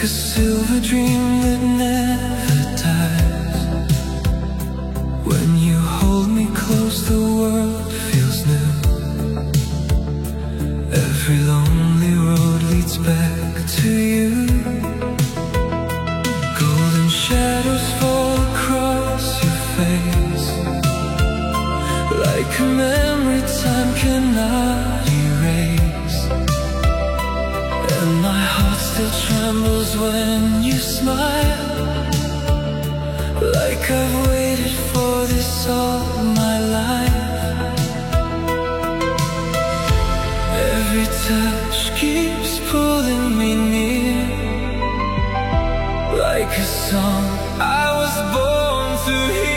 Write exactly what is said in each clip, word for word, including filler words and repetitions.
like a silver dream that never dies. When you hold me close, the world feels new. Every lonely road leads back to you. Golden shadows fall across your face, like a memory time cannot erase. And my heart still trembles when you smile, like I've waited for this all my life. Every touch keeps pulling me near, like a song I was born to hear.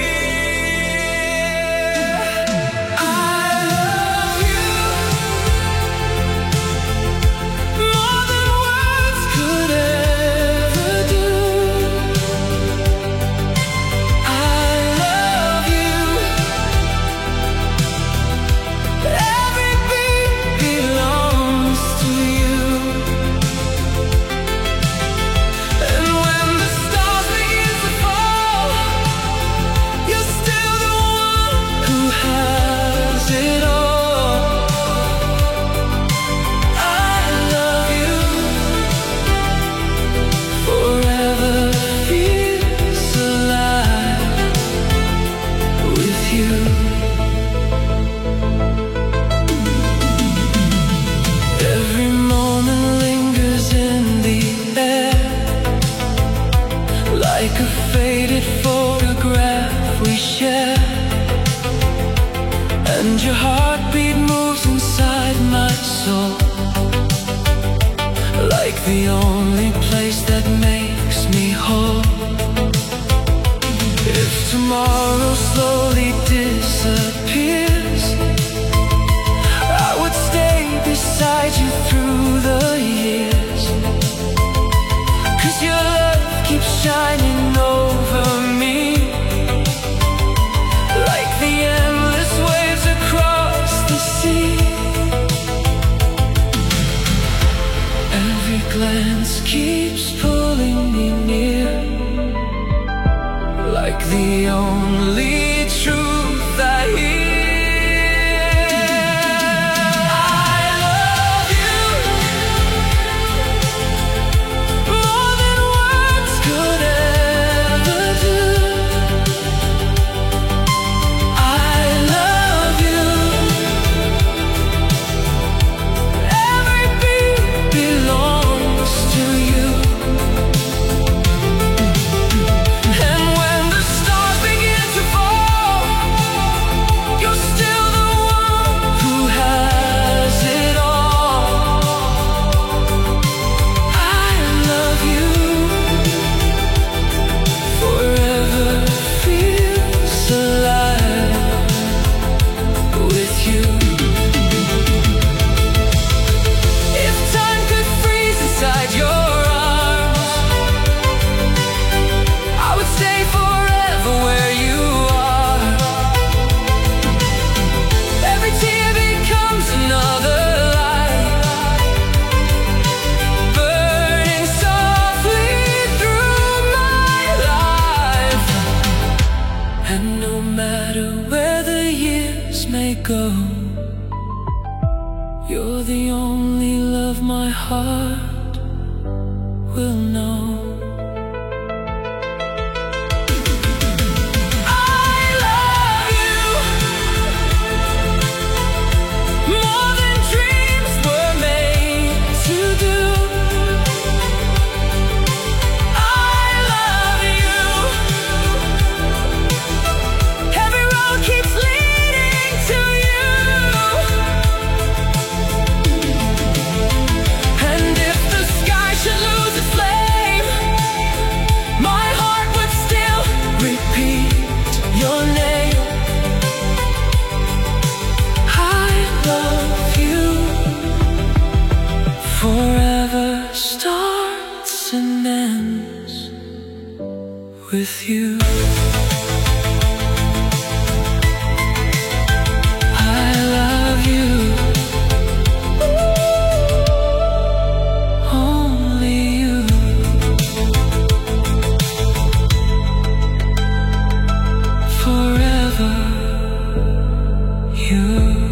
And your heartbeat moves inside my soul, like the only place that makes me whole. If tomorrow slowly disappears, I would stay beside you through the years, 'cause your love keeps shining over me, like the endless waves across the sea. Every glance keeps pulling me near, like the only truth I hear. Go. You're the only love my heart will know. Forever starts and ends with you. I love you, only you. you.